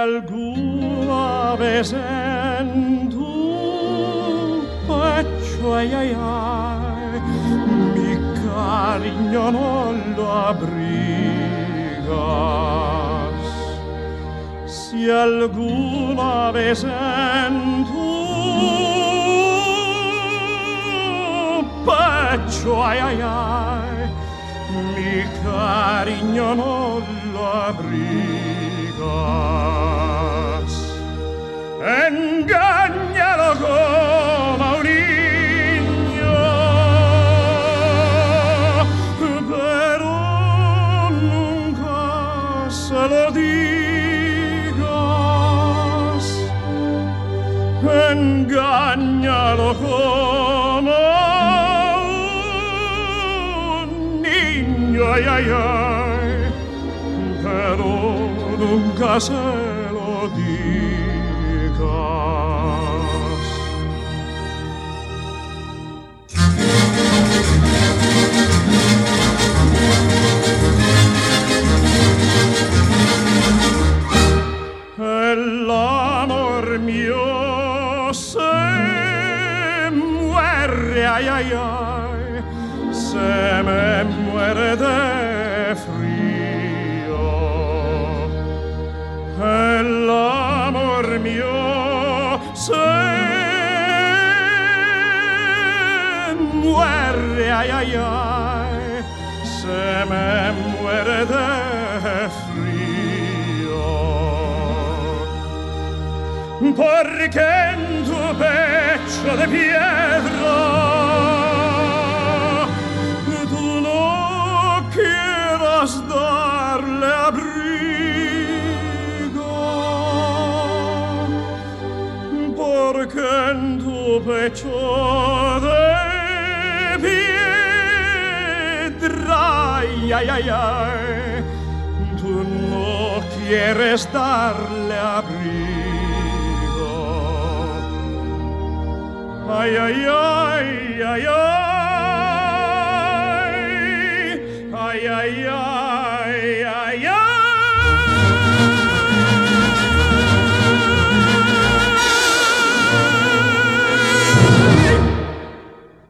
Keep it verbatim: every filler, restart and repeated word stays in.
alguna vez en tu pecho, ay, ay, ay, mi cariño no lo abrigas, si alguna vez en tu pecho, ay, ay, ay, mi cariño no lo abrigas, engáñalo como un niño, pero nunca se lo digas, engáñalo como un niño, ay, ay, ay, pero nunca se lo digas. El amor mío se muere, ay, ay, ay, se me muere de frío. El amor mío se muere, ay, ay, ay, se me muere de frío. Porque en tu pecho de piedra tú no quieras darle abrigo, porque en tu pecho de piedra, ay, ay, ay, ay, tú no quieres darle abrigo. Ay, ay, ay, ay, ay, ay, ay, ay.